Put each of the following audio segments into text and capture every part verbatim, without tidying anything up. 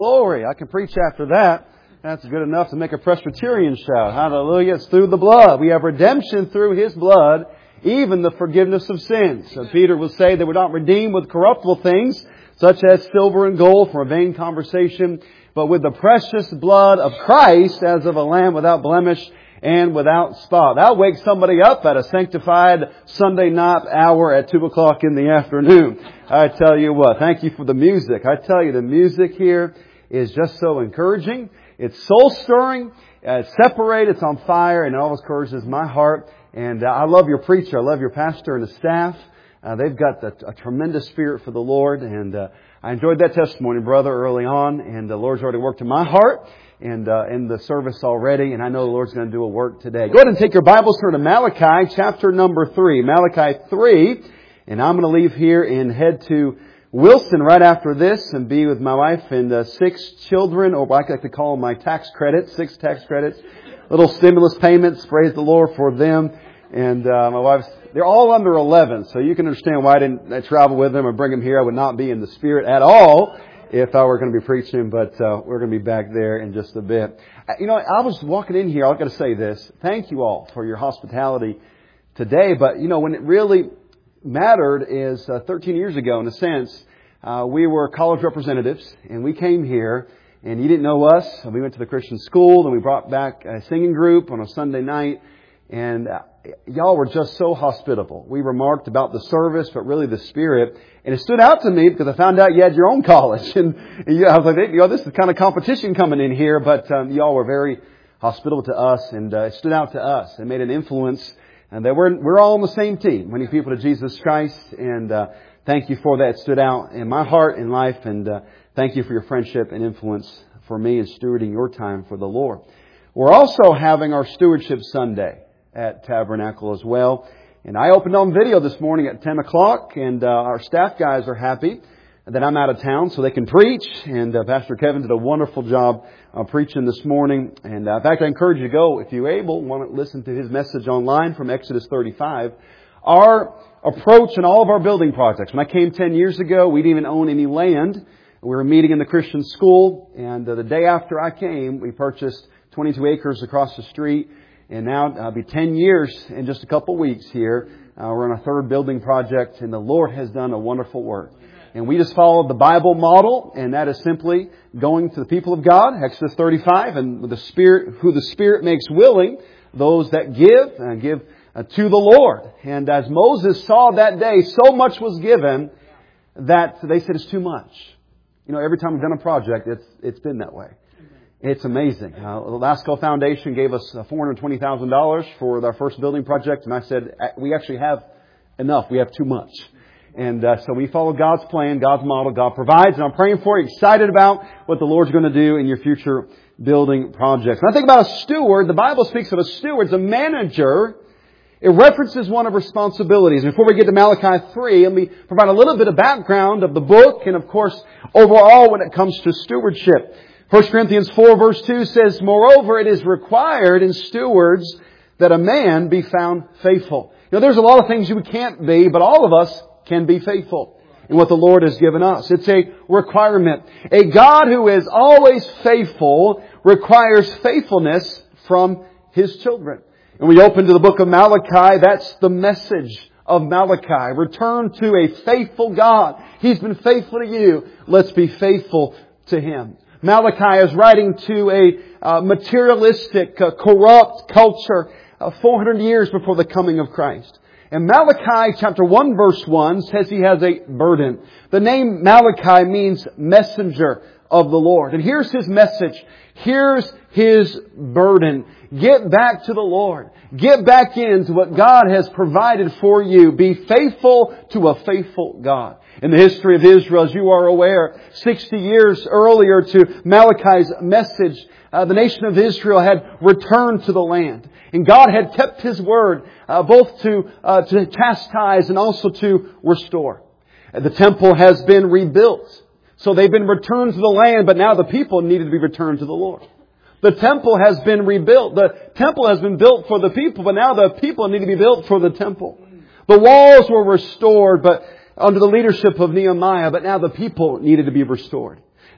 Glory. I can preach after that. That's good enough to make a Presbyterian shout. Hallelujah. It's through the blood. We have redemption through His blood, even the forgiveness of sins. So Peter will say that we're not redeemed with corruptible things, such as silver and gold from a vain conversation, but with the precious blood of Christ, as of a lamb without blemish and without spot. That'll wake somebody up at a sanctified Sunday night hour at two o'clock in the afternoon. I tell you what, thank you for the music. I tell you, the music here is just so encouraging. It's soul-stirring. Uh, it's separated. It's on fire. And it always encourages my heart. And uh, I love your preacher. I love your pastor and the staff. Uh, they've got the, a tremendous spirit for the Lord. And uh, I enjoyed that testimony, brother, early on. And the Lord's already worked in my heart and uh, in the service already. And I know the Lord's going to do a work today. Go ahead and take your Bibles, turn to Malachi chapter number three. Malachi three. And I'm going to leave here and head to Wilson right after this and be with my wife and uh, six children, or I like to call them my tax credits, six tax credits, little stimulus payments. Praise the Lord for them. And uh, my wife's, they're all under eleven, so you can understand why I didn't I travel with them or bring them here. I would not be in the spirit at all if I were going to be preaching, but uh, we're going to be back there in just a bit. You know, I was walking in here, I've got to say this. Thank you all for your hospitality today, but you know, when it really mattered is uh, thirteen years ago, in a sense, uh, we were college representatives and we came here and you didn't know us. And we went to the Christian school and we brought back a singing group on a Sunday night, and uh, y'all were just so hospitable. We remarked about the service, but really the spirit. And it stood out to me because I found out you had your own college. And, and you, I was like, hey, you know, this is kind of competition coming in here, but um, y'all were very hospitable to us, and uh, it stood out to us. It made an influence. And that we're, we're all on the same team, winning people to Jesus Christ. And uh, thank you for that. It stood out in my heart and life. And uh, thank you for your friendship and influence for me in stewarding your time for the Lord. We're also having our Stewardship Sunday at Tabernacle as well. And I opened on video this morning at ten o'clock. And uh, our staff guys are happy that I'm out of town so they can preach. And uh, Pastor Kevin did a wonderful job uh, preaching this morning. And uh, in fact, I encourage you to go, if you're able, want to listen to his message online from Exodus thirty-five. Our approach in all of our building projects. When I came ten years ago, we didn't even own any land. We were meeting in the Christian school. And uh, the day after I came, we purchased twenty-two acres across the street. And now it'll be ten years in just a couple weeks here. Uh, we're on our third building project, and the Lord has done a wonderful work. And we just followed the Bible model, and that is simply going to the people of God, Exodus thirty-five, and the Spirit, who the Spirit makes willing, those that give, uh, give uh, to the Lord. And as Moses saw that day, so much was given that they said it's too much. You know, every time we've done a project, it's it's been that way. It's amazing. Uh, the Lasco Foundation gave us four hundred twenty thousand dollars for our first building project, and I said, we actually have enough. We have too much. And uh, so we follow God's plan, God's model, God provides. And I'm praying for you, excited about what the Lord's going to do in your future building projects. When I think about a steward, the Bible speaks of a steward as a manager. It references one of responsibilities. Before we get to Malachi three, let me provide a little bit of background of the book and, of course, overall when it comes to stewardship. First Corinthians four verse two says, moreover, it is required in stewards that a man be found faithful. You know, there's a lot of things you can't be, but all of us can be faithful in what the Lord has given us. It's a requirement. A God who is always faithful requires faithfulness from His children. And we open to the book of Malachi. That's the message of Malachi. Return to a faithful God. He's been faithful to you. Let's be faithful to Him. Malachi is writing to a uh, materialistic, uh, corrupt culture uh, four hundred years before the coming of Christ. And Malachi chapter one verse one says he has a burden. The name Malachi means messenger of the Lord. And here's his message. Here's his burden. Get back to the Lord. Get back into what God has provided for you. Be faithful to a faithful God. In the history of Israel, as you are aware, sixty years earlier to Malachi's message, uh, the nation of Israel had returned to the land. And God had kept His word, uh, both to, uh, to chastise and also to restore. The temple has been rebuilt. So they've been returned to the land, but now the people needed to be returned to the Lord. The temple has been rebuilt. The temple has been built for the people, but now the people need to be built for the temple. The walls were restored, but under the leadership of Nehemiah, but now the people needed to be restored.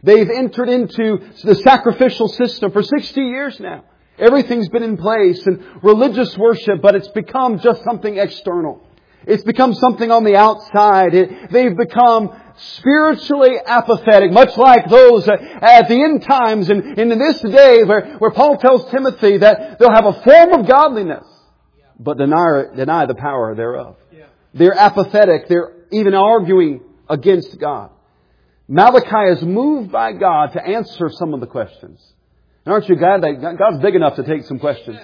They've entered into the sacrificial system for sixty years now. Everything's been in place and religious worship, but it's become just something external. It's become something on the outside. It, they've become spiritually apathetic, much like those at the end times and in this day where, where Paul tells Timothy that they'll have a form of godliness, but deny, deny the power thereof. They're apathetic. They're even arguing against God. Malachi is moved by God to answer some of the questions. And aren't you glad that God's big enough to take some questions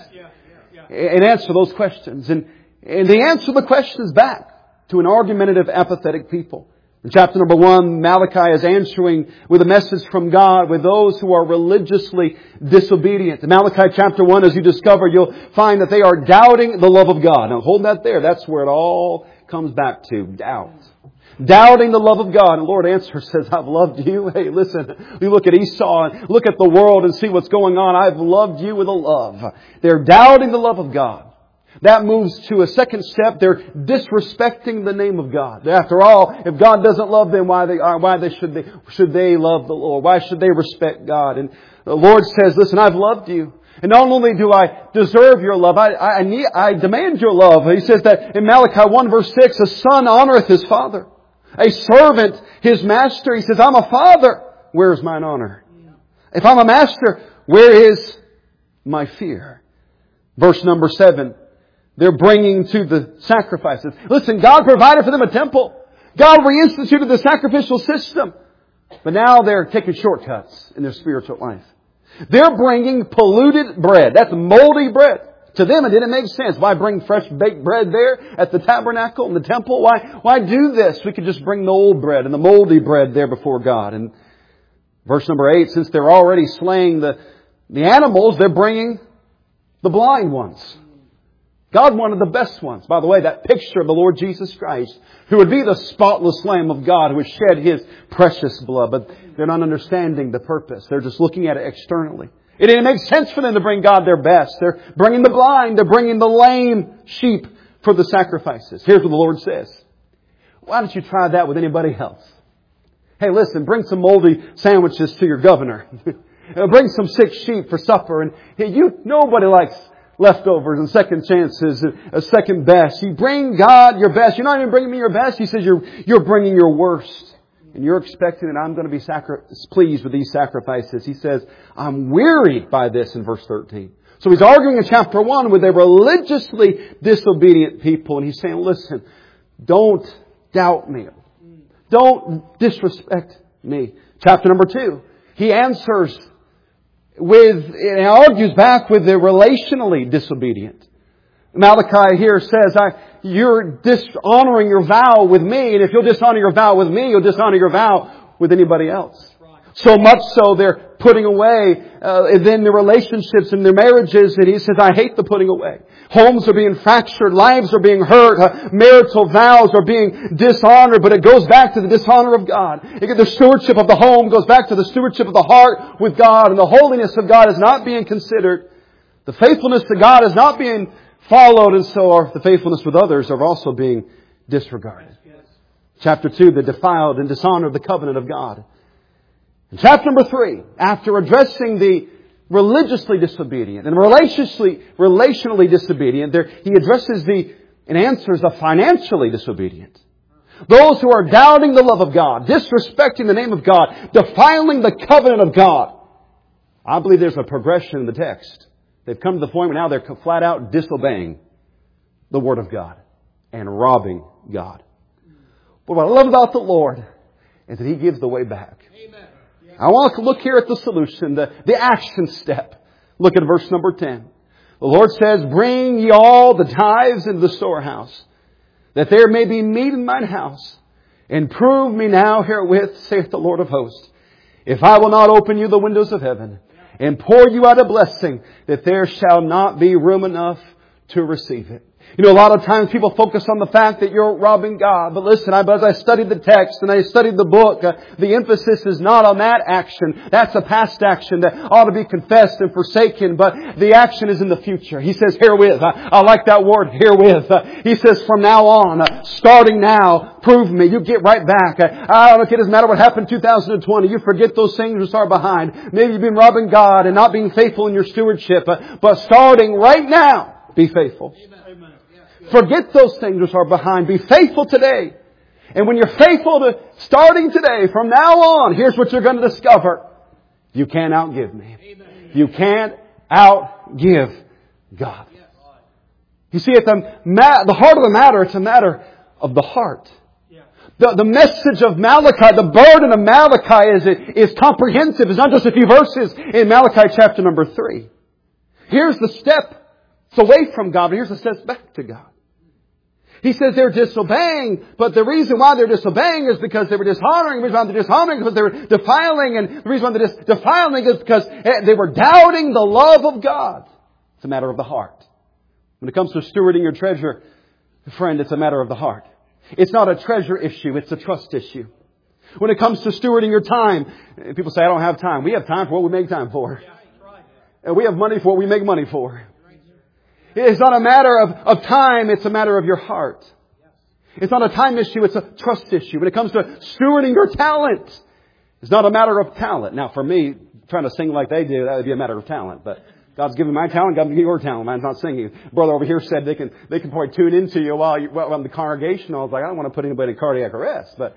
and answer those questions? And, and they answer the questions back to an argumentative, apathetic people. In chapter number one, Malachi is answering with a message from God with those who are religiously disobedient. In Malachi chapter one, as you discover, you'll find that they are doubting the love of God. Now hold that there. That's where it all comes back to. Doubt. Doubting the love of God. And the Lord answers, says, I've loved you. Hey, listen, we look at Esau and look at the world and see what's going on. I've loved you with a love. They're doubting the love of God. That moves to a second step. They're disrespecting the name of God. After all, if God doesn't love them, why they are, why they should they should they love the Lord? Why should they respect God? And the Lord says, listen, I've loved you. And not only do I deserve your love, I, I need, I demand your love. He says that in Malachi one verse six, a son honoreth his father. A servant his master. He says, I'm a father. Where is mine honor? If I'm a master, where is my fear? Verse number seven. They're bringing to the sacrifices. Listen, God provided for them a temple. God reinstituted the sacrificial system. But now they're taking shortcuts in their spiritual life. They're bringing polluted bread. That's moldy bread. To them it didn't make sense. Why bring fresh baked bread there at the tabernacle and the temple? Why, why do this? We could just bring the old bread and the moldy bread there before God. And verse number eight, since they're already slaying the, the animals, they're bringing the blind ones. God wanted the best ones. By the way, that picture of the Lord Jesus Christ, who would be the spotless Lamb of God, who would shed His precious blood. But they're not understanding the purpose. They're just looking at it externally. It didn't make sense for them to bring God their best. They're bringing the blind. They're bringing the lame sheep for the sacrifices. Here's what the Lord says. Why don't you try that with anybody else? Hey, listen, bring some moldy sandwiches to your governor. Bring some sick sheep for supper. And hey, you, nobody likes leftovers and second chances and a second best. You bring God your best. You're not even bringing me your best. He says you're, you're bringing your worst. And you're expecting that I'm going to be sacri- pleased with these sacrifices. He says, I'm wearied by this in verse thirteen. So he's arguing in chapter one with a religiously disobedient people. And he's saying, listen, don't doubt me. Don't disrespect me. Chapter number two, he answers with, and argues back with the relationally disobedient. Malachi here says, I, you're dishonoring your vow with me, and if you'll dishonor your vow with me, you'll dishonor your vow with anybody else. So much so they're putting away uh, then their relationships and their marriages, and he says, I hate the putting away. Homes are being fractured, lives are being hurt, uh, marital vows are being dishonored, but it goes back to the dishonor of God. The stewardship of the home goes back to the stewardship of the heart with God, and the holiness of God is not being considered. The faithfulness to God is not being followed, and so are the faithfulness with others are also being disregarded. Chapter two, the defiled and dishonored the covenant of God. In chapter number three, after addressing the religiously disobedient and relationally, relationally disobedient, there, he addresses the and answers the financially disobedient. Those who are doubting the love of God, disrespecting the name of God, defiling the covenant of God. I believe there's a progression in the text. They've come to the point where now they're flat out disobeying the Word of God and robbing God. But what I love about the Lord is that He gives the way back. Amen. I want to look here at the solution, the, the action step. Look at verse number ten. The Lord says, bring ye all the tithes into the storehouse, that there may be meat in mine house. And prove me now herewith, saith the Lord of hosts, if I will not open you the windows of heaven, and pour you out a blessing, that there shall not be room enough to receive it. You know, a lot of times people focus on the fact that you're robbing God. But listen, I, as I studied the text and I studied the book, uh, the emphasis is not on that action. That's a past action that ought to be confessed and forsaken. But the action is in the future. He says, herewith. I, I like that word, herewith. Uh, he says, from now on, uh, starting now, prove me. You get right back. Uh, I don't know, it doesn't matter what happened in two thousand twenty. You forget those things which are behind. Maybe you've been robbing God and not being faithful in your stewardship. Uh, but starting right now, be faithful. Amen. Forget those things which are behind. Be faithful today. And when you're faithful to starting today, from now on, here's what you're going to discover. You can't outgive me. Amen. You can't outgive God. You see, at the, ma- the heart of the matter, it's a matter of the heart. The, the message of Malachi, the burden of Malachi is, is comprehensive. It's not just a few verses in Malachi chapter number three. Here's the step. It's away from God, but here's the steps back to God. He says they're disobeying, but the reason why they're disobeying is because they were dishonoring. The reason why they're dishonoring is because they were defiling, and the reason why they're dis- defiling is because they were doubting the love of God. It's a matter of the heart. When it comes to stewarding your treasure, friend, it's a matter of the heart. It's not a treasure issue, it's a trust issue. When it comes to stewarding your time, people say, I don't have time. We have time for what we make time for. And we have money for what we make money for. It's not a matter of, of time, it's a matter of your heart. It's not a time issue, it's a trust issue. When it comes to stewarding your talent, it's not a matter of talent. Now for me, trying to sing like they do, that would be a matter of talent. But God's given my talent, God's given your talent. Mine's not singing. Brother over here said they can they can probably tune into you while you while in the congregation. I was like, I don't want to put anybody in cardiac arrest. But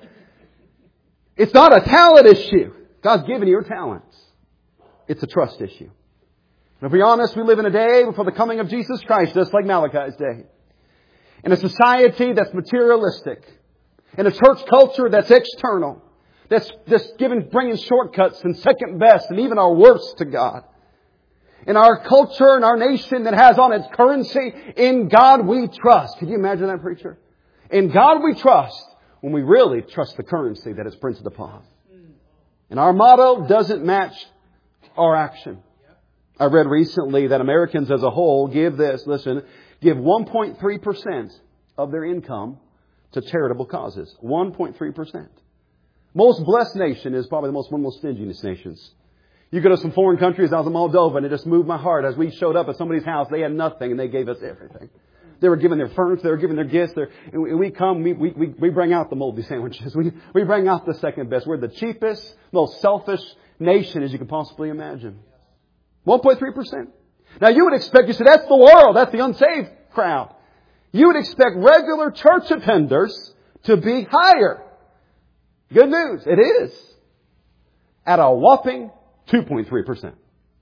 it's not a talent issue. God's given you your talents. It's a trust issue. And if we're honest, we live in a day before the coming of Jesus Christ, just like Malachi's day. In a society that's materialistic. In a church culture that's external. That's just giving, bringing shortcuts and second best and even our worst to God. In our culture and our nation that has on its currency, in God we trust. Can you imagine that, preacher? In God we trust when we really trust the currency that it's printed upon. And our motto doesn't match our action. I read recently that Americans as a whole give this, listen, give one point three percent of their income to charitable causes. one point three percent. Most blessed nation is probably the most, one of the most stingiest nations. You go to some foreign countries, I was in Moldova, and it just moved my heart. As we showed up at somebody's house, they had nothing, and they gave us everything. They were giving their furniture, they were giving their gifts. And we come, we, we, we bring out the moldy sandwiches. We, we bring out the second best. We're the cheapest, most selfish nation as you can possibly imagine. one point three percent. Now you would expect, you say, that's the world, that's the unsaved crowd. You would expect regular church attenders to be higher. Good news, it is. At a whopping two point three percent.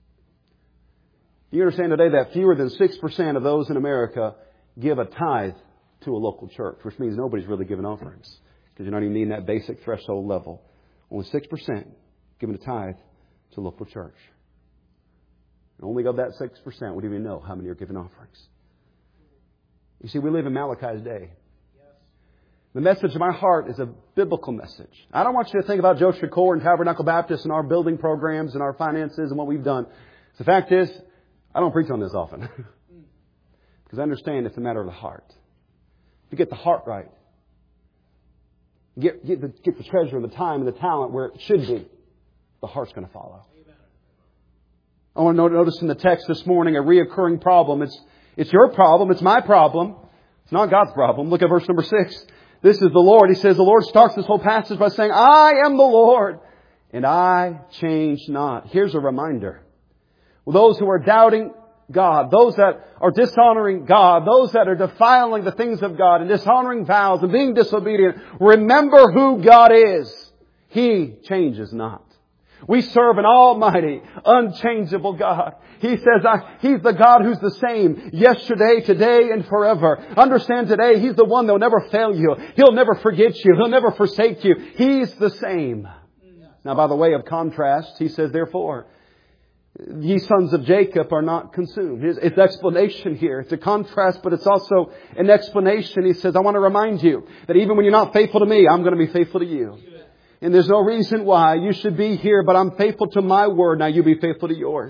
You understand today that fewer than six percent of those in America give a tithe to a local church, which means nobody's really giving offerings because you're not even meeting that basic threshold level. Only six percent giving a tithe to a local church. And only of that six percent would even know how many are giving offerings. You see, we live in Malachi's day. The message of my heart is a biblical message. I don't want you to think about Joe Shakor and Tabernacle Baptist and our building programs and our finances and what we've done. The fact is, I don't preach on this often. Because I understand it's a matter of the heart. If you get the heart right, get, get, the, get the treasure and the time and the talent where it should be, the heart's going to follow. I want to notice in the text this morning a reoccurring problem. It's, it's your problem. It's my problem. It's not God's problem. Look at verse number six. This is the Lord. He says, the Lord starts this whole passage by saying, I am the Lord, and I change not. Here's a reminder. Well, those who are doubting God, those that are dishonoring God, those that are defiling the things of God and dishonoring vows and being disobedient, remember who God is. He changes not. We serve an almighty, unchangeable God. He says I, He's the God who's the same yesterday, today, and forever. Understand today, He's the one that will never fail you. He'll never forget you. He'll never forsake you. He's the same. Now, by the way of contrast, He says, therefore, ye sons of Jacob are not consumed. It's, it's explanation here. It's a contrast, but it's also an explanation. He says, I want to remind you that even when you're not faithful to me, I'm going to be faithful to you. And there's no reason why you should be here, but I'm faithful to my word. Now you be faithful to yours.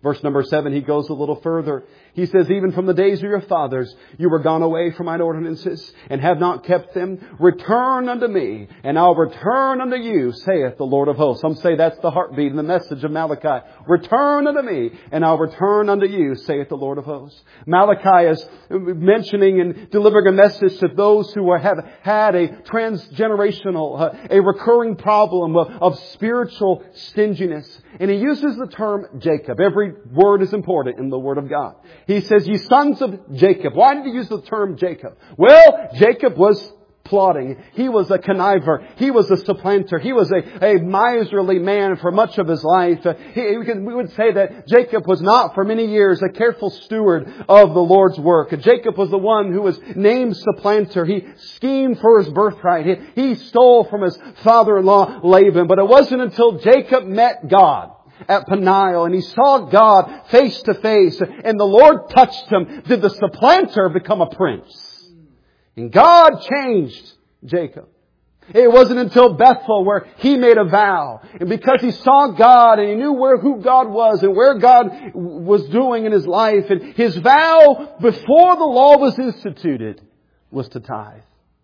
Verse number seven, he goes a little further. He says, even from the days of your fathers, you were gone away from mine ordinances and have not kept them. Return unto me, and I'll return unto you, saith the Lord of hosts. Some say that's the heartbeat and the message of Malachi. Return unto me, and I'll return unto you, saith the Lord of hosts. Malachi is mentioning and delivering a message to those who have had a transgenerational, uh, a recurring problem of, of spiritual stinginess. And he uses the term Jacob. Every word is important in the Word of God. He says, ye sons of Jacob. Why did he use the term Jacob? Well, Jacob was plotting. He was a conniver. He was a supplanter. He was a, a miserly man for much of his life. Uh, he, we, could, we would say that Jacob was not for many years a careful steward of the Lord's work. Jacob was the one who was named supplanter. He schemed for his birthright. He, he stole from his father-in-law Laban. But it wasn't until Jacob met God at Peniel and he saw God face to face and the Lord touched him did the supplanter become a prince. And God changed Jacob. It wasn't until Bethel where he made a vow. And because he saw God and he knew where who God was and where God was doing in his life. And his vow before the law was instituted was to tithe.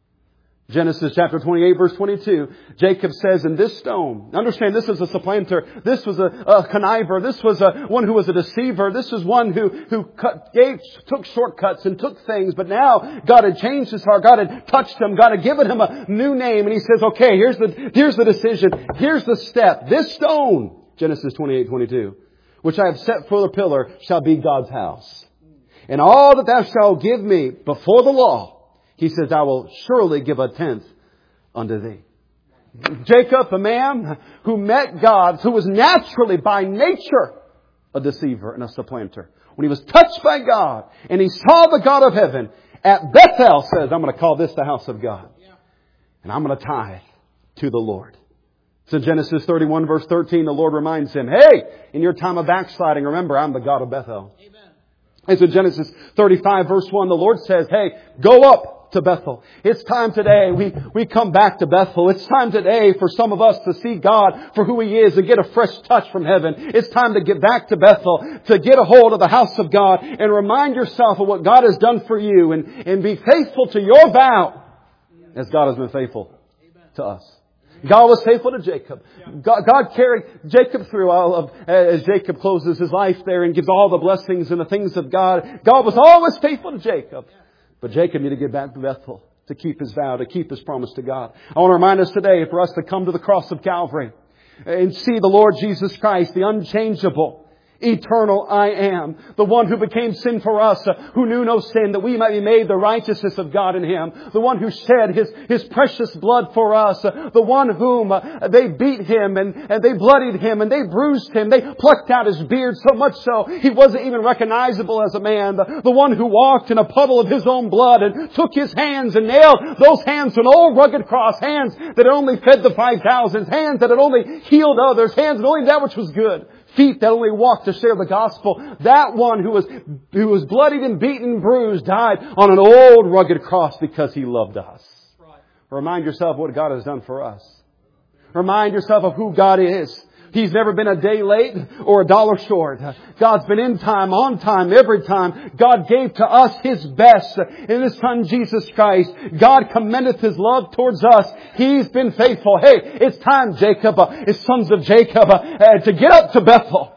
Genesis chapter twenty-eight verse twenty-two, Jacob says, in this stone, understand this is a supplanter, this was a, a conniver, this was a, one who was a deceiver, this was one who, who cut, gave, took shortcuts and took things, but now God had changed his heart, God had touched him, God had given him a new name, and he says, okay, here's the, here's the decision, here's the step, this stone, Genesis twenty-eight twenty-two, which I have set for the pillar shall be God's house. And all that thou shalt give me before the law, he says, I will surely give a tenth unto thee. Jacob, a man who met God, who was naturally by nature a deceiver and a supplanter. When he was touched by God and he saw the God of heaven at Bethel, says, I'm going to call this the house of God. And I'm going to tithe to the Lord. So Genesis thirty-one verse thirteen, the Lord reminds him, hey, in your time of backsliding, remember, I'm the God of Bethel. Amen. And so Genesis thirty-five verse one, the Lord says, hey, go up to Bethel. It's time today we, we come back to Bethel. It's time today for some of us to see God for who He is and get a fresh touch from heaven. It's time to get back to Bethel, to get a hold of the house of God and remind yourself of what God has done for you and, and be faithful to your vow as God has been faithful to us. God was faithful to Jacob. God, God carried Jacob through all of, as Jacob closes his life there and gives all the blessings and the things of God. God was always faithful to Jacob. But Jacob needed to get back to Bethel to keep his vow, to keep his promise to God. I want to remind us today for us to come to the cross of Calvary and see the Lord Jesus Christ, the unchangeable, eternal I am, the one who became sin for us, uh, who knew no sin, that we might be made the righteousness of God in Him, the one who shed His, His precious blood for us, uh, the one whom uh, they beat Him and, and they bloodied Him and they bruised Him, they plucked out His beard so much so He wasn't even recognizable as a man, the, the one who walked in a puddle of His own blood and took His hands and nailed those hands to an old rugged cross, hands that had only fed the five thousand, hands that had only healed others, hands that only that which was good. Feet that only walked to share the gospel. That one who was, who was bloodied and beaten and bruised died on an old rugged cross because He loved us. Right. Remind yourself what God has done for us. Remind yourself of who God is. He's never been a day late or a dollar short. God's been in time, on time, every time. God gave to us His best in His Son Jesus Christ. God commendeth His love towards us. He's been faithful. Hey, it's time, Jacob, uh, it's sons of Jacob, uh, uh, to get up to Bethel.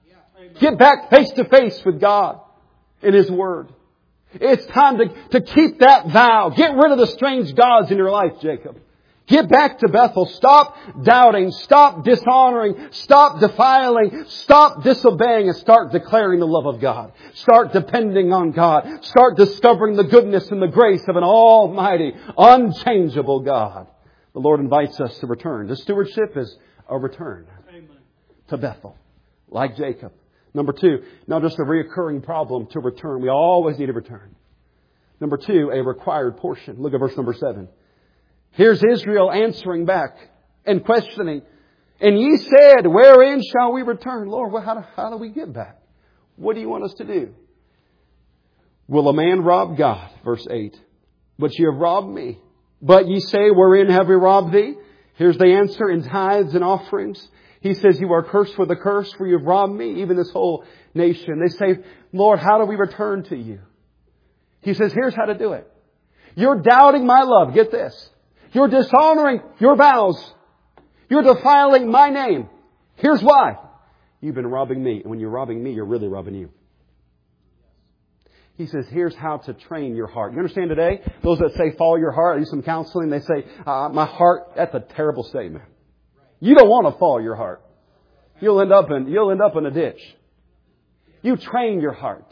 Get back face to face with God in His Word. It's time to, to keep that vow. Get rid of the strange gods in your life, Jacob. Get back to Bethel. Stop doubting. Stop dishonoring. Stop defiling. Stop disobeying and start declaring the love of God. Start depending on God. Start discovering the goodness and the grace of an almighty, unchangeable God. The Lord invites us to return. The stewardship is a return to Bethel, like Jacob. Number two, not just a reoccurring problem to return. We always need a return. Number two, a required portion. Look at verse number seven. Here's Israel answering back and questioning. And ye said, wherein shall we return? Lord, well, how, do, how do we get back? What do you want us to do? Will a man rob God? Verse eight. But ye have robbed me. But ye say, wherein have we robbed thee? Here's the answer, in tithes and offerings. He says, you are cursed with a curse, for you have robbed me, even this whole nation. They say, Lord, how do we return to you? He says, here's how to do it. You're doubting my love. Get this. You're dishonoring your vows. You're defiling my name. Here's why. You've been robbing me. And when you're robbing me, you're really robbing you. He says, here's how to train your heart. You understand today? Those that say, follow your heart, I do some counseling. They say, uh, my heart, that's a terrible statement. You don't want to follow your heart. You'll end up in, you'll end up in a ditch. You train your heart.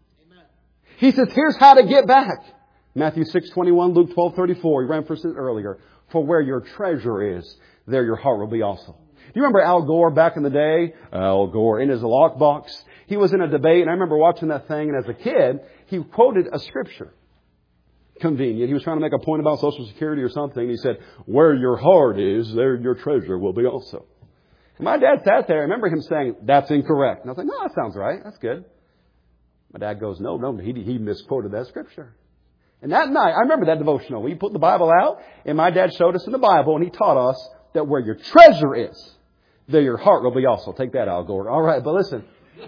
He says, here's how to get back. Matthew six twenty-one, Luke twelve thirty-four. He referenced it earlier. For where your treasure is, there your heart will be also. Do you remember Al Gore back in the day? Al Gore in his lockbox. He was in a debate, and I remember watching that thing, and as a kid, he quoted a scripture. Convenient. He was trying to make a point about Social Security or something. He said, where your heart is, there your treasure will be also. And my dad sat there. I remember him saying, that's incorrect. And I was like, no, that sounds right. That's good. My dad goes, no, no, he, he misquoted that scripture. And that night, I remember that devotional. We put the Bible out, and my dad showed us in the Bible, and he taught us that where your treasure is, there your heart will be also. Take that, Al Gore. All right, but listen.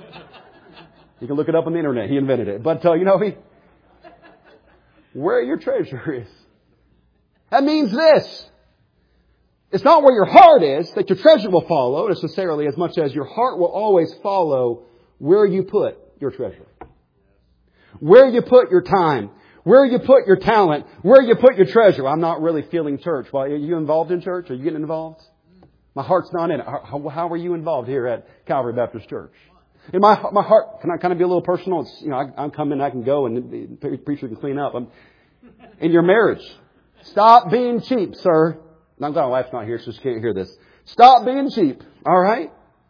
You can look it up on the internet. He invented it. But, uh, you know, he, where your treasure is. That means this. It's not where your heart is that your treasure will follow necessarily as much as your heart will always follow where you put your treasure. Where you put your time. Where you put your talent. Where you put your treasure. I'm not really feeling church. Well, are you involved in church? Are you getting involved? My heart's not in it. How, how are you involved here at Calvary Baptist Church? In my my heart, can I kind of be a little personal? It's, you know, I, I'm coming, I can go, and the preacher can clean up. I'm, in your marriage, stop being cheap, sir. I'm glad my wife's not here, so she can't hear this. Stop being cheap. All right.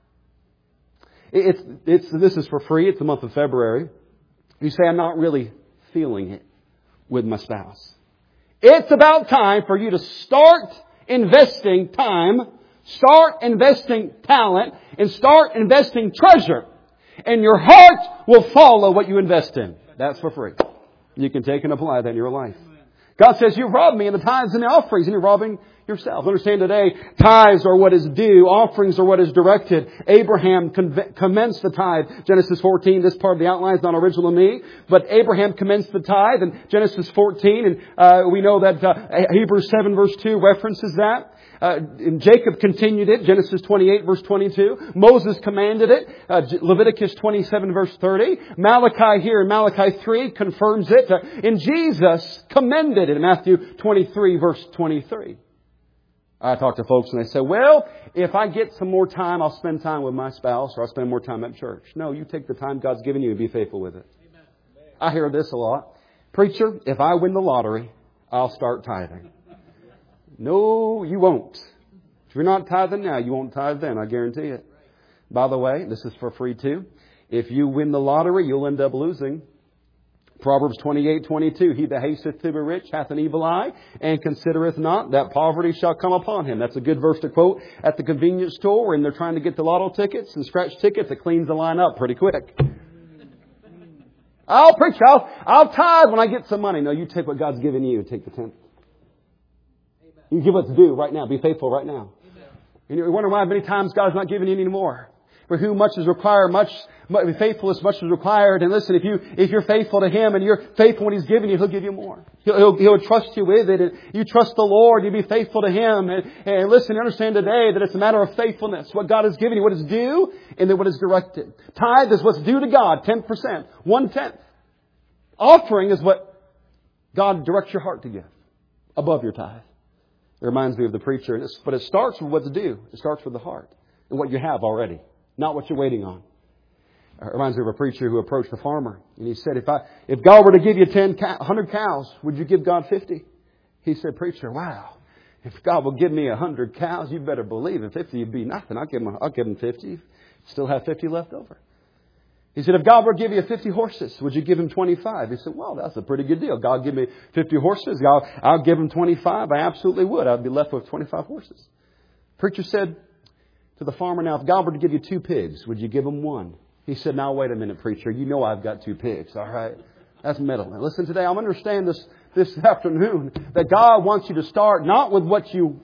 It's it's this is for free. It's the month of February. You say I'm not really feeling it with my spouse. It's about time for you to start investing time, start investing talent, and start investing treasure. And your heart will follow what you invest in. That's for free. You can take and apply that in your life. God says, you robbed me in the tithes and the offerings, and you're robbing yourself. Understand today, tithes are what is due. Offerings are what is directed. Abraham commenced the tithe. Genesis fourteen, this part of the outline is not original to me. But Abraham commenced the tithe in Genesis fourteen. And uh, we know that uh, Hebrews seven verse two references that. Uh, Jacob continued it, Genesis twenty-eight verse twenty-two. Moses commanded it, uh, Leviticus twenty-seven verse thirty. Malachi here in Malachi three confirms it. Uh, and Jesus commended it in Matthew twenty-three verse twenty-three. I talk to folks and they say, well, if I get some more time, I'll spend time with my spouse or I'll spend more time at church. No, you take the time God's given you and be faithful with it. Amen. I hear this a lot. Preacher, if I win the lottery, I'll start tithing. No, you won't. If you're not tithing now, you won't tithe then. I guarantee it. By the way, this is for free too. If you win the lottery, you'll end up losing. Proverbs twenty-eight twenty-two. He that hasteth to be rich hath an evil eye, and considereth not that poverty shall come upon him. That's a good verse to quote at the convenience store when they're trying to get the lotto tickets and scratch tickets. It cleans the line up pretty quick. I'll preach. I'll, I'll tithe when I get some money. No, you take what God's given you. Take the tenth. You give what's due right now. Be faithful right now. Amen. And you wonder why many times God's not giving you any more. For whom much is required, much, much faithfulness, much is required. And listen, if you if you're faithful to Him and you're faithful when He's giving you, He'll give you more. He'll He'll, he'll trust you with it. And you trust the Lord. You be faithful to Him. And, and listen, understand today that it's a matter of faithfulness. What God has given you, what is due, and then what is directed. Tithe is what's due to God, ten percent, one tenth. Offering is what God directs your heart to give above your tithe. It reminds me of the preacher. But it starts with what's due. It starts with the heart and what you have already, not what you're waiting on. It reminds me of a preacher who approached a farmer. And he said, if I, if God were to give you ten, one hundred cows, would you give God fifty? He said, preacher, wow. If God will give me one hundred cows, you better believe it. fifty would be nothing. I'll give him, I'll give him fifty. Still have fifty left over. He said, if God were to give you fifty horses, would you give him twenty-five? He said, well, that's a pretty good deal. God give me fifty horses. God, I'll give him twenty-five. I absolutely would. I'd be left with twenty-five horses. Preacher said to the farmer, now, if God were to give you two pigs, would you give him one? He said, now, wait a minute, preacher. You know I've got two pigs, all right? That's middle. Now, listen today, I'm understand this, this afternoon that God wants you to start not with what you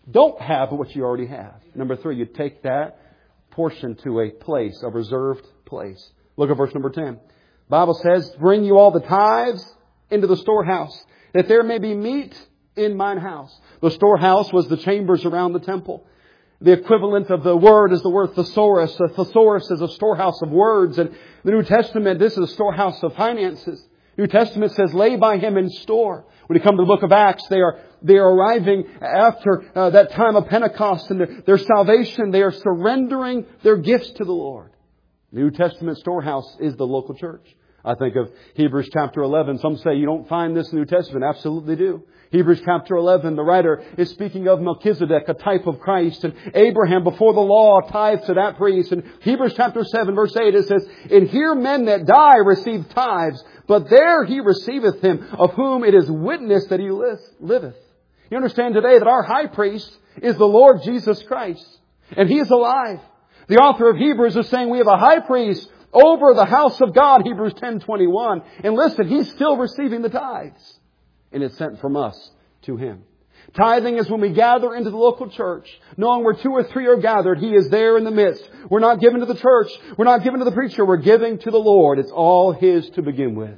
don't have what you already have. Number three, you take that portion to a place, a reserved place. Look at verse number ten. The Bible says, bring you all the tithes into the storehouse, that there may be meat in mine house. The storehouse was the chambers around the temple. The equivalent of the word is the word thesaurus. The thesaurus is a storehouse of words. And the New Testament, this is a storehouse of finances. New Testament says, lay by him in store. When you come to the book of Acts, they are they are arriving after uh, that time of Pentecost and their, their salvation. They are surrendering their gifts to the Lord. New Testament storehouse is the local church. I think of Hebrews chapter eleven. Some say you don't find this in the New Testament. Absolutely do. Hebrews chapter eleven, the writer is speaking of Melchizedek, a type of Christ. And Abraham, before the law, tithed to that priest. And Hebrews chapter seven, verse eight, it says, and here men that die receive tithes, but there he receiveth him, of whom it is witness that he liveth. You understand today that our high priest is the Lord Jesus Christ. And he is alive. The author of Hebrews is saying we have a high priest over the house of God, Hebrews ten twenty-one. And listen, he's still receiving the tithes. And it's sent from us to him. Tithing is when we gather into the local church, knowing where two or three are gathered, he is there in the midst. We're not giving to the church. We're not giving to the preacher. We're giving to the Lord. It's all his to begin with.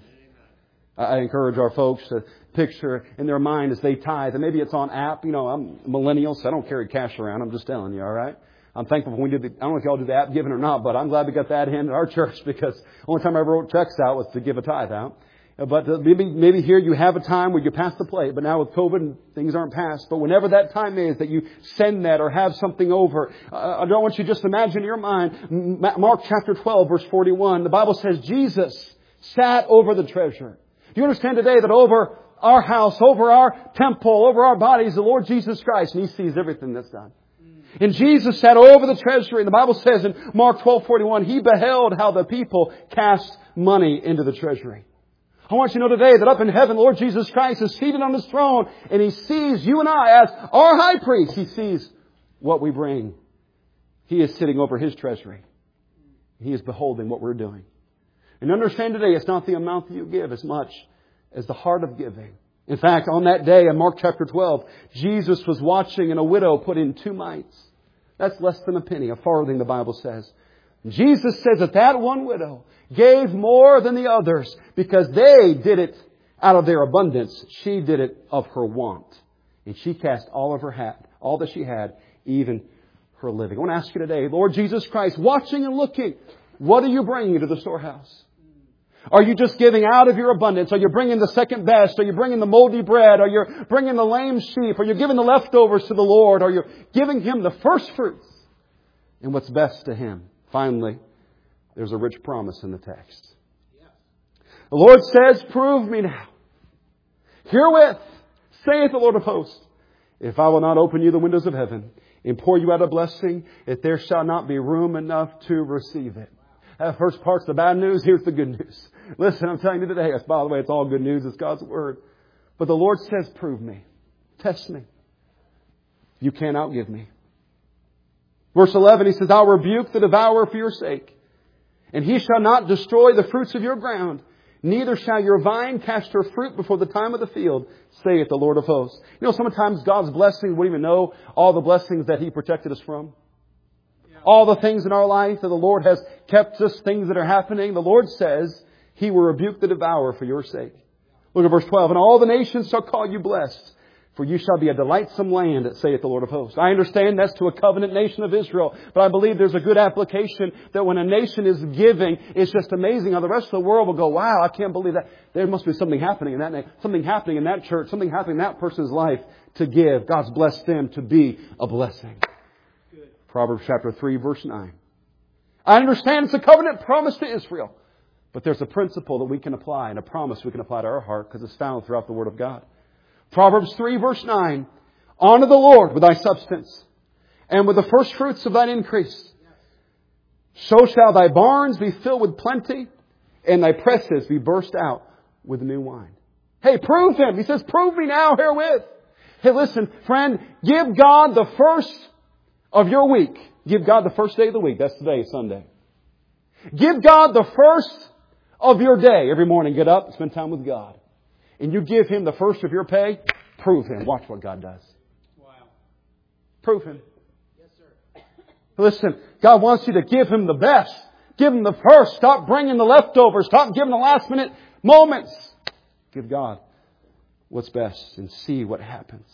I encourage our folks to picture in their mind as they tithe. And maybe it's on app. You know, I'm millennial, so I don't carry cash around. I'm just telling you, all right? I'm thankful when we did the, I don't know if y'all do the app giving or not, but I'm glad we got that in at our church because the only time I ever wrote checks out was to give a tithe out. But maybe maybe here you have a time where you pass the plate, but now with COVID things aren't passed. But whenever that time is that you send that or have something over, uh, I don't want you to just imagine in your mind. Mark chapter twelve, verse forty-one, the Bible says Jesus sat over the treasure. Do you understand today that over our house, over our temple, over our bodies, the Lord Jesus Christ, and he sees everything that's done. And Jesus sat over the treasury. And the Bible says in Mark twelve forty-one, he beheld how the people cast money into the treasury. I want you to know today that up in heaven, Lord Jesus Christ is seated on his throne and he sees you and I as our high priest. He sees what we bring. He is sitting over his treasury. He is beholding what we're doing. And understand today, it's not the amount that you give as much as the heart of giving. In fact, on that day in Mark chapter twelve, Jesus was watching and a widow put in two mites. That's less than a penny, a farthing, the Bible says. Jesus says that that one widow gave more than the others because they did it out of their abundance. She did it of her want. And she cast all of her hat, all that she had, even her living. I want to ask you today, Lord Jesus Christ, watching and looking, what are you bringing to the storehouse? Are you just giving out of your abundance? Are you bringing the second best? Are you bringing the moldy bread? Are you bringing the lame sheep? Are you giving the leftovers to the Lord? Are you giving him the first fruits and what's best to him? Finally, there's a rich promise in the text. The Lord says, prove me now. Herewith, saith the Lord of hosts, if I will not open you the windows of heaven and pour you out a blessing, if there shall not be room enough to receive it. That first part's the bad news. Here's the good news. Listen, I'm telling you today, by the way, it's all good news. It's God's Word. But the Lord says, prove me. Test me. You can't outgive me. Verse eleven, he says, I'll rebuke the devourer for your sake. And he shall not destroy the fruits of your ground. Neither shall your vine cast her fruit before the time of the field, saith the Lord of hosts. You know, sometimes God's blessings, we don't even know all the blessings that he protected us from. All the things in our life that the Lord has kept us, things that are happening. The Lord says he will rebuke the devourer for your sake. Look at verse twelve. And all the nations shall call you blessed, for you shall be a delightsome land, saith the Lord of hosts. I understand that's to a covenant nation of Israel, but I believe there's a good application that when a nation is giving, it's just amazing how the rest of the world will go, wow, I can't believe that. There must be something happening in that nation, something happening in that church, something happening in that person's life to give. God's blessed them to be a blessing. Good. Proverbs chapter three, verse nine. I understand it's a covenant promise to Israel, but there's a principle that we can apply and a promise we can apply to our heart because it's found throughout the Word of God. Proverbs three, verse nine. Honor the Lord with thy substance, and with the first fruits of thine increase. So shall thy barns be filled with plenty, and thy presses be burst out with new wine. Hey, prove him. He says, prove me now herewith. Hey, listen, friend, give God the first of your week. Give God the first day of the week. That's today, Sunday. Give God the first of your day. Every morning, get up and spend time with God. And you give him the first of your pay, prove him. Watch what God does. Wow. Prove Him. Listen, God wants you to give Him the best. Give Him the first. Stop bringing the leftovers. Stop giving the last minute moments. Give God what's best and see what happens.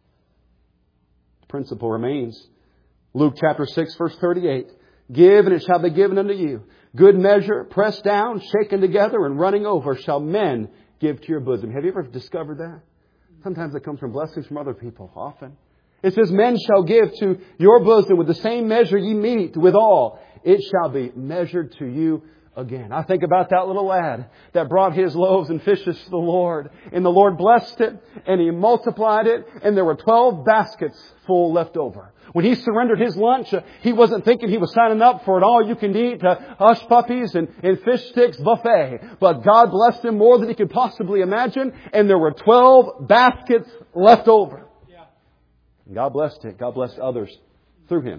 The principle remains. Luke chapter six verse thirty-eight. Give and it shall be given unto you. Good measure, pressed down, shaken together and running over shall men give to your bosom. Have you ever discovered that? Sometimes it comes from blessings from other people. Often. It says, men shall give to your bosom with the same measure ye meet withal. It shall be measured to you again. I think about that little lad that brought his loaves and fishes to the Lord. And the Lord blessed it and He multiplied it. And there were twelve baskets full left over. When he surrendered his lunch, uh, he wasn't thinking he was signing up for an all-you-can-eat uh, hush puppies and, and fish sticks buffet. But God blessed him more than he could possibly imagine. And there were twelve baskets left over. And God blessed it. God blessed others through him.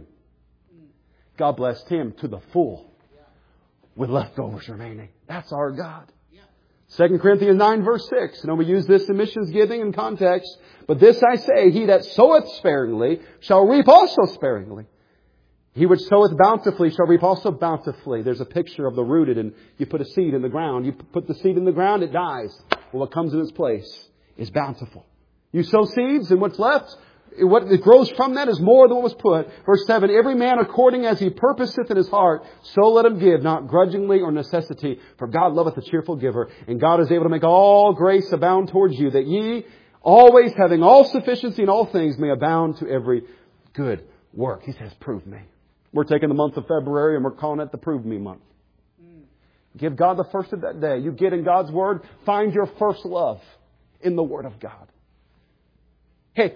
God blessed him to the full with leftovers remaining. That's our God. Second Corinthians nine verse six. You know, we use this in missions giving in context. But this I say, he that soweth sparingly shall reap also sparingly. He which soweth bountifully shall reap also bountifully. There's a picture of the rooted, and you put a seed in the ground. You put the seed in the ground, it dies. Well, what comes in its place is bountiful. You sow seeds, and what's left, what it grows from that is more than what was put. Verse seven, every man according as he purposeth in his heart, so let him give, not grudgingly or necessity. For God loveth a cheerful giver. And God is able to make all grace abound towards you, that ye, always having all sufficiency in all things, may abound to every good work. He says, prove me. We're taking the month of February and we're calling it the Prove Me month. Give God the first of that day. You get in God's Word. Find your first love in the Word of God. Hey,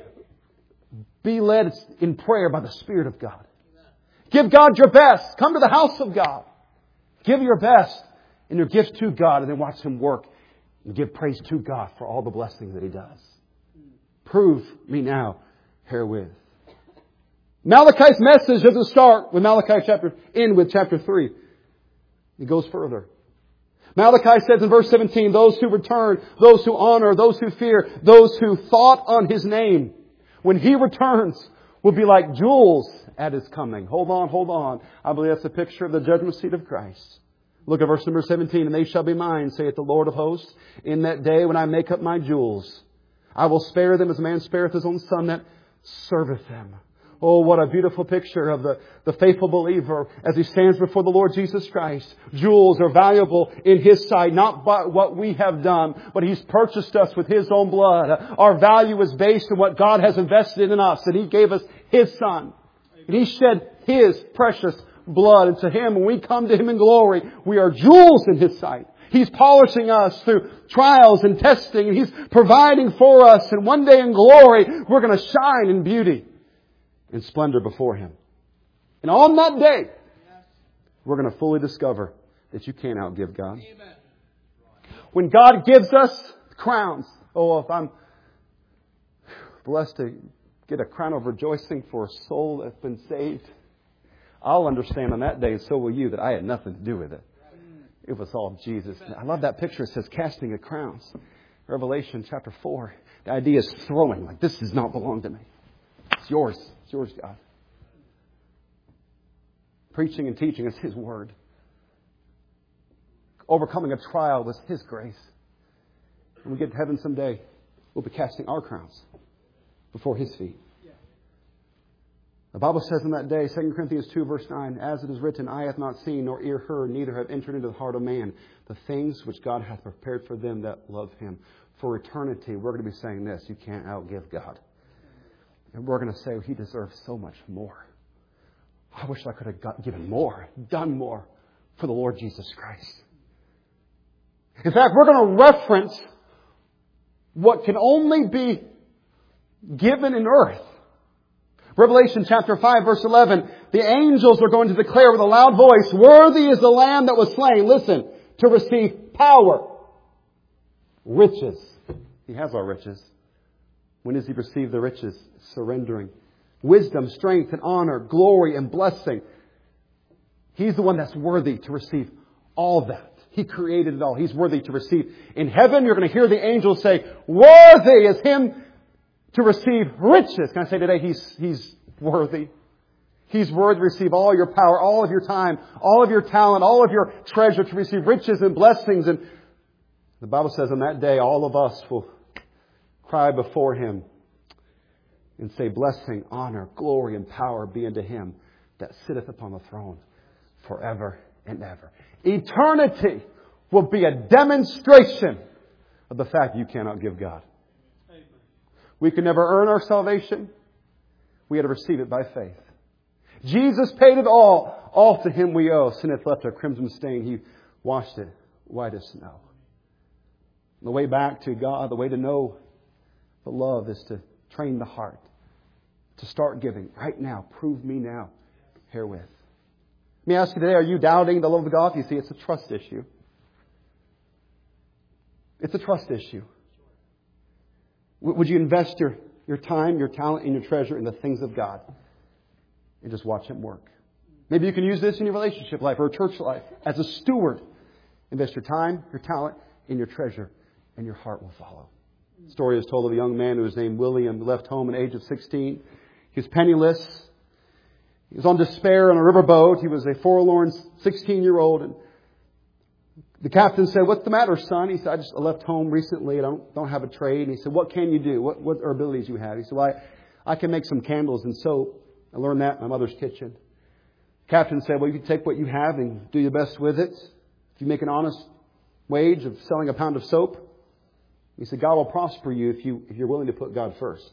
be led in prayer by the Spirit of God. Give God your best. Come to the house of God. Give your best and your gifts to God, and then watch Him work and give praise to God for all the blessings that He does. Prove me now herewith. Malachi's message doesn't start with Malachi chapter, end with chapter three. It goes further. Malachi says in verse seventeen, those who return, those who honor, those who fear, those who thought on His name, when He returns, will be like jewels at His coming. Hold on, hold on. I believe that's a picture of the judgment seat of Christ. Look at verse number seventeen. And they shall be mine, saith the Lord of hosts, in that day when I make up my jewels. I will spare them as a man spareth his own son that serveth them. Oh, what a beautiful picture of the, the faithful believer as he stands before the Lord Jesus Christ. Jewels are valuable in His sight, not by what we have done, but He's purchased us with His own blood. Our value is based on what God has invested in us, and He gave us His Son. And He shed His precious blood. And to Him, when we come to Him in glory, we are jewels in His sight. He's polishing us through trials and testing, and He's providing for us. And one day in glory, we're going to shine in beauty and splendor before Him. And on that day, we're going to fully discover that you can't outgive God. Amen. When God gives us crowns, oh, if I'm blessed to get a crown of rejoicing for a soul that's been saved, I'll understand on that day, and so will you, that I had nothing to do with it. It was all Jesus. I love that picture. It says casting of crowns. Revelation chapter four. The idea is throwing, like this does not belong to me. It's yours. It's yours, God. Preaching and teaching is His Word. Overcoming a trial was His grace. When we get to heaven someday, we'll be casting our crowns before His feet. The Bible says in that day, Second Corinthians two verse nine, as it is written, eye hath not seen, nor ear heard, neither have entered into the heart of man the things which God hath prepared for them that love Him. For eternity, we're going to be saying this, you can't outgive God. And we're going to say, He deserves so much more. I wish I could have got, given more, done more for the Lord Jesus Christ. In fact, we're going to reference what can only be given in earth. Revelation chapter five verse eleven, the angels are going to declare with a loud voice, worthy is the Lamb that was slain, listen, to receive power, riches. He has our riches. When does He receive the riches? Surrendering. Wisdom, strength, and honor, glory, and blessing. He's the one that's worthy to receive all that. He created it all. He's worthy to receive. In heaven, you're going to hear the angels say, worthy is Him to receive riches. Can I say today, He's, he's worthy. He's worthy to receive all your power, all of your time, all of your talent, all of your treasure, to receive riches and blessings. And the Bible says on that day, all of us will cry before Him and say, blessing, honor, glory, and power be unto Him that sitteth upon the throne forever and ever. Eternity will be a demonstration of the fact you cannot give God. Amen. We can never earn our salvation. We had to receive it by faith. Jesus paid it all. All to Him we owe. Sin hath left a crimson stain. He washed it white as snow. The way back to God, the way to know the love is to train the heart. To start giving right now. Prove me now herewith. Let me ask you today, are you doubting the love of God? You see, it's a trust issue. It's a trust issue. Would you invest your, your time, your talent, and your treasure in the things of God? And just watch Him work. Maybe you can use this in your relationship life or church life. As a steward, invest your time, your talent, and your treasure, and your heart will follow. The story is told of a young man who was named William, who left home at the age of sixteen. He was penniless. He was on despair on a riverboat. He was a forlorn sixteen-year-old. And the captain said, "What's the matter, son?" He said, "I just left home recently. I don't, don't have a trade." And he said, "What can you do? What, what are abilities you have?" He said, "Well, I, I can make some candles and soap. I learned that in my mother's kitchen." The captain said, "Well, you can take what you have and do your best with it. If you make an honest wage of selling a pound of soap." He said, "God will prosper you if, you, if you're willing to put God first."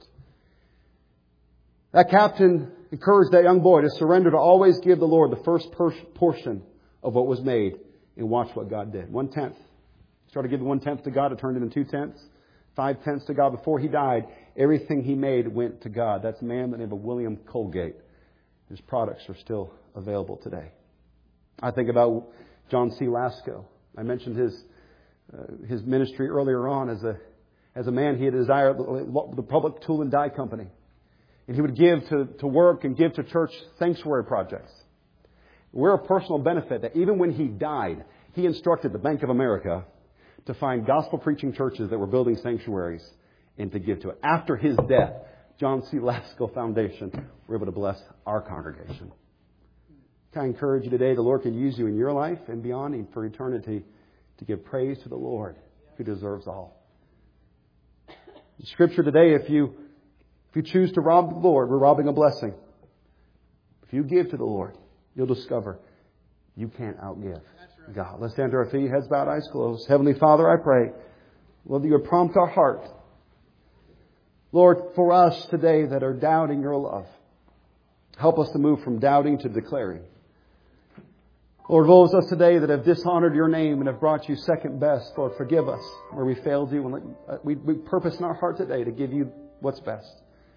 That captain encouraged that young boy to surrender, to always give the Lord the first portion of what was made, and watch what God did. One tenth. He started giving one tenth to God. It turned into two tenths. Five tenths to God. Before he died, everything he made went to God. That's a man by the name of William Colgate. His products are still available today. I think about John C. Lasco. I mentioned his uh, his ministry earlier on. As a as a man, he had desired the public tool and die company. And he would give to, to work and give to church sanctuary projects. We're a personal benefit that even when he died, he instructed the Bank of America to find gospel preaching churches that were building sanctuaries and to give to it. After his death, John C. Lasco Foundation were able to bless our congregation. Can I encourage you today, the Lord can use you in your life and beyond and for eternity to give praise to the Lord who deserves all. The Scripture today, if you If you choose to rob the Lord, we're robbing a blessing. If you give to the Lord, you'll discover you can't outgive God. Let's stand to our feet, heads bowed, eyes closed. Heavenly Father, I pray, Lord, that you would prompt our heart. Lord, for us today that are doubting your love, help us to move from doubting to declaring. Lord, those of us today that have dishonored your name and have brought you second best, Lord, forgive us where we failed you. And we, we purpose in our heart today to give you what's best.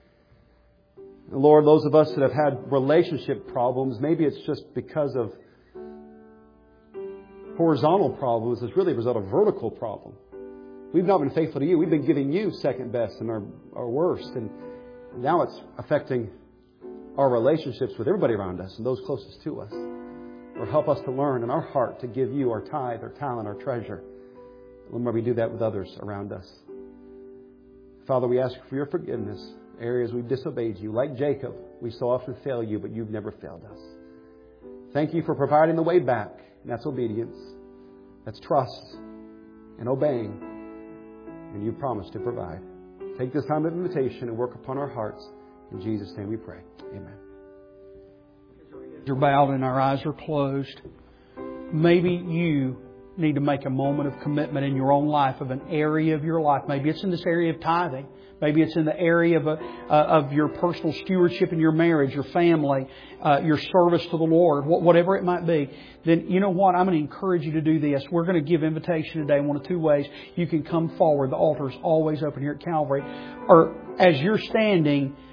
Lord, those of us that have had relationship problems, maybe it's just because of horizontal problems. It's really a result of vertical problem. We've not been faithful to you. We've been giving you second best and our, our worst. And now it's affecting our relationships with everybody around us and those closest to us. Lord, help us to learn in our heart to give you our tithe, our talent, our treasure. Lord, may we do that with others around us. Father, we ask for your forgiveness. Areas we've disobeyed you. Like Jacob, we so often fail you, but you've never failed us. Thank you for providing the way back. And that's obedience. That's trust and obeying. And you promised to provide. Take this time of invitation and work upon our hearts. In Jesus' name we pray. Amen. You're bowed and our eyes are closed. Maybe you need to make a moment of commitment in your own life of an area of your life. Maybe it's in this area of tithing. Maybe it's in the area of a, uh, of your personal stewardship in your marriage, your family, uh, your service to the Lord, wh- whatever it might be. Then you know what? I'm going to encourage you to do this. We're going to give invitation today in one of two ways. You can come forward. The altar is always open here at Calvary. Or as you're standing,